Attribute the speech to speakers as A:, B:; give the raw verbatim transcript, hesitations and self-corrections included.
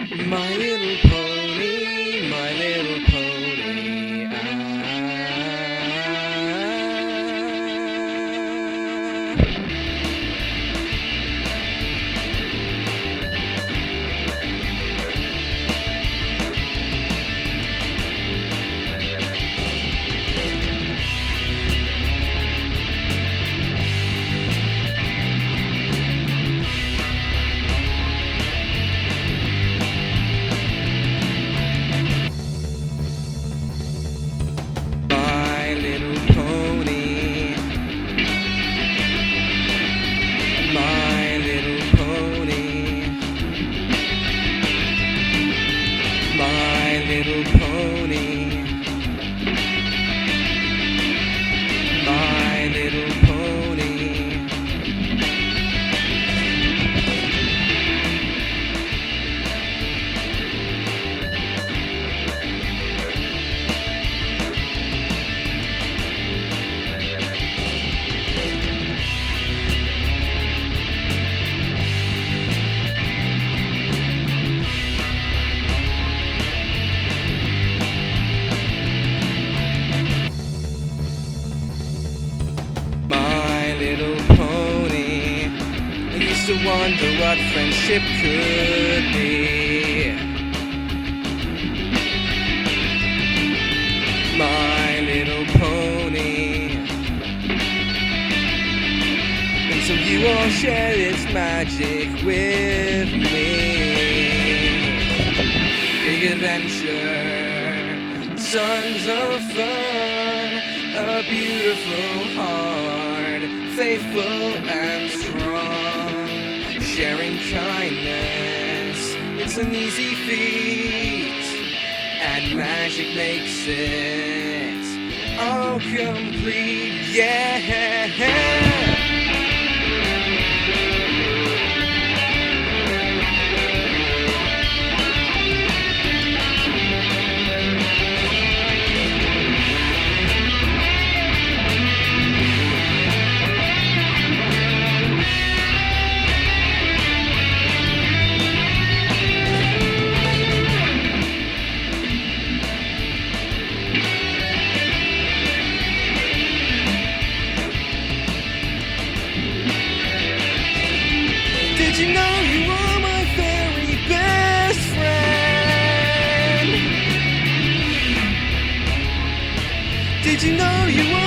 A: My little pony, my little pony, my little pony, my little pony, my little pony, my little pony. My little pony, I used to wonder what friendship could be. My little pony, until you all shared its magic with me. Big adventure, tons of fun, a beautiful heart, faithful and strong, sharing kindness, it's an easy feat, and magic makes it all complete, yeah. Did you know you are my very best friend? Did you know you are